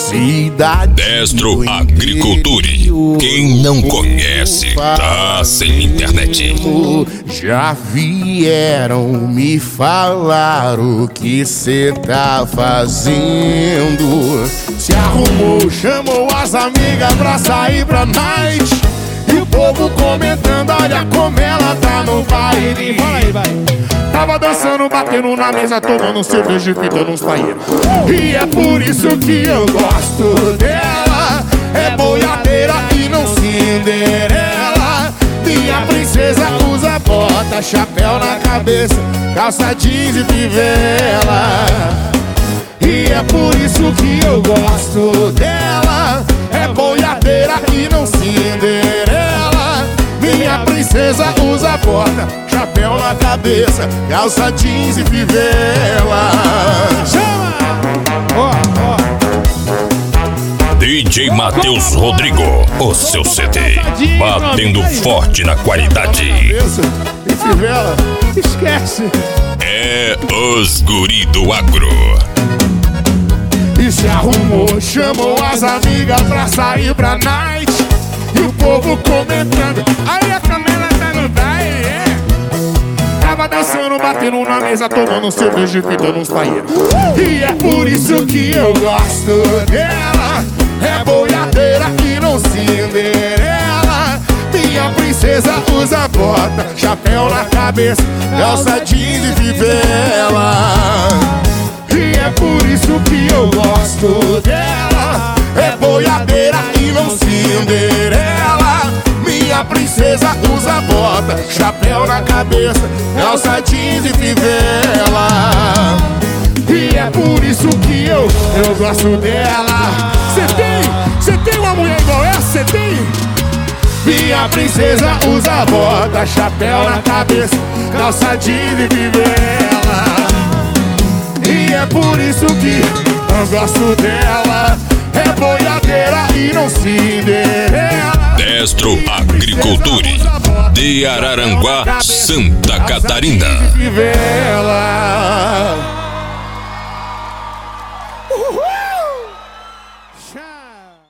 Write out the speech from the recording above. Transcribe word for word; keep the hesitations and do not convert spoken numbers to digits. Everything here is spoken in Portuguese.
cidade. Destro Agriculture. Quem não conhece, tá sem internet. Já vieram me falar o que cê tá fazendo. Se arrumou, chamou as amigas pra sair pra night. E o povo comentando, olha como ela tá no baile. Fala aí, vai. Tava dançando, batendo na mesa, tomando cerveja e fitando uns paeiros. E é por isso que eu gosto dela. É boiadeira e não Cinderela. Minha princesa usa bota, chapéu na cabeça, calça jeans e fivela. E é por isso que eu gosto dela. É boiadeira e não Cinderela. Minha princesa usa bota, chapéu na cabeça, calça jeans e fivela. Chama! Ó, ó. D J Matheus Rodrigo, o seu C D, batendo forte na qualidade. Cabeça e fivela. Esquece. É os guri do agro. E se arrumou, chamou as amigas pra sair pra night. E o povo comentando, aí a Camila tá no baile, é. Tava dançando, batendo na mesa, tomando cerveja e fitando uns paeiros. E é por isso que eu gosto dela. É boiadeira e não Cinderela. Minha princesa usa bota, chapéu na cabeça, calça jeans e fivela. E é por isso que eu gosto dela. É boiadeira e não Cinderela. Minha princesa usa bota, chapéu na cabeça, calça jeans e fivela. E é por isso que eu, eu gosto dela. Cê tem, cê tem uma mulher igual essa, cê tem? Minha princesa usa bota, chapéu na cabeça, calça jeans e fivela. E é por isso que eu gosto dela. É boiadeira e não Cinderela. Destro Agriculture, de Araranguá, Santa Catarina. Fivela.